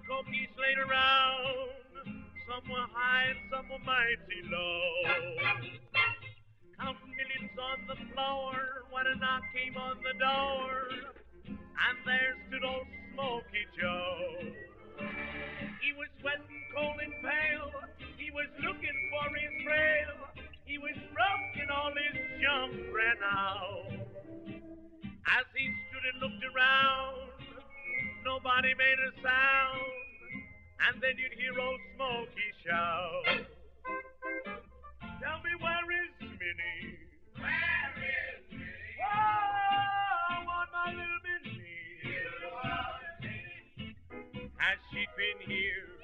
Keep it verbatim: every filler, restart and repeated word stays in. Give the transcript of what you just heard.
Cokies laid around. Some were high and some were mighty low. Counting millions on the floor when a knock came on the door. And there stood old Smoky Joe. He was wet and cold and pale. He was looking for his trail. He was rough and all his junk ran out. As he stood and looked around, nobody made a sound. And then you'd hear old Smoky shout, tell me, where is Minnie? Where is Minnie? Oh, I want my little Minnie. You want Minnie? Has she been here